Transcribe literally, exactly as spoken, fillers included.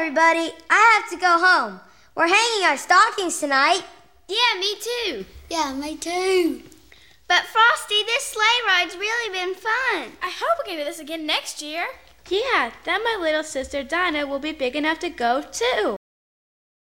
everybody. I have to go home. We're hanging our stockings tonight. Yeah, me too. Yeah, me too. But Frosty, this sleigh ride's really been fun. I hope we can do this again next year. Yeah, then my little sister Dinah will be big enough to go too.